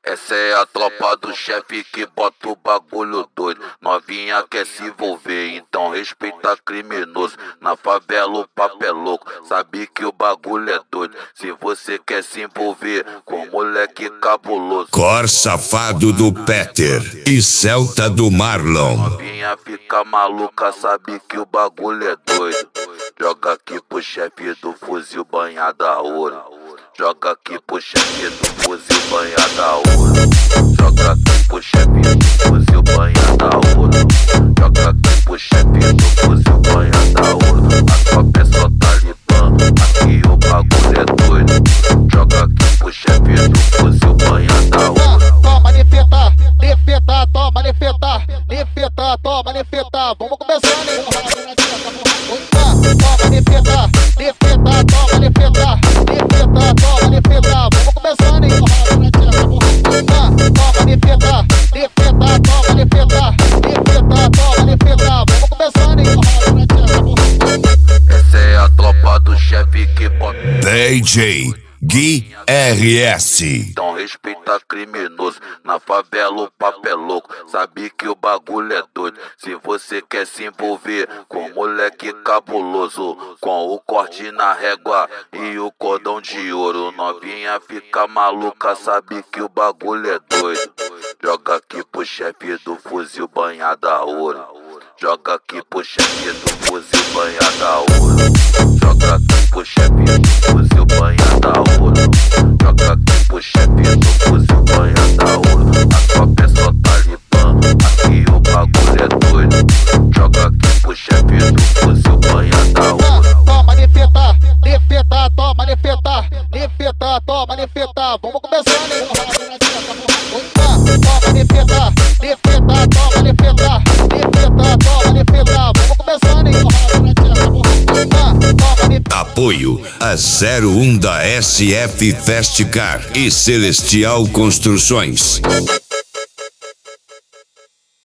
Essa é a tropa do chefe que bota o bagulho doido. Novinha quer se envolver, então respeita criminoso. Na favela o papo é louco, sabe que o bagulho é doido. Se você quer se envolver com moleque cabuloso. Cor safado do Peter e Celta do Marlon. Novinha fica maluca, sabe que o bagulho é doido. Joga aqui pro chefe do fuzil banhada a ouro. Joga aqui pro chefe do fuzil banhada a ouro. Joga aqui pro chefe do fuzil banhada a ouro. Joga aqui pro chefe do fuzil banhada a ouro. A tua peça talibã, aqui o bagulho é doido. Joga aqui pro chefe do fuzil banhada a ouro. Toma, nefeta, nefeta, toma, nefeta, nefeta, toma, nefeta. Vamos começar, hein? Toma, nefeta, nefeta, toma, nefeta, nefeta, toma, nefeta. Vamos começar, hein? Toma, nefeta, nefeta, toma, nefeta, nefeta, toma, nefeta. Vamos começar, hein? Essa é a tropa do chefe que bota. DJ Gui RS. Então respeita criminoso, na favela o papo é louco, sabe que o bagulho é doido. Se você quer se envolver com moleque cabuloso, com o corte na régua e o cordão de ouro, novinha fica maluca, sabe que o bagulho é doido. Joga aqui pro chefe do fuzil banhada a ouro. Joga aqui pro chefe do fuzil banhada a ouro. Joga aqui pro chefe do fuzil banhada a ouro. Joga aqui pro chefe do fuzil banhada a ouro. A tua peça talibã, aqui o bagulho é doido. Joga aqui pro chefe do fuzil banhada a ouro. Toma, nefeta, nefeta, toma, nefeta, nefeta, toma, nefeta. Vamos começar, hein? Toma, nefeta, nefeta, toma, nefeta, nefeta, toma, nefeta. Vamos começar, hein? Apoio a 01 da SF Festcar e Celestial Construções.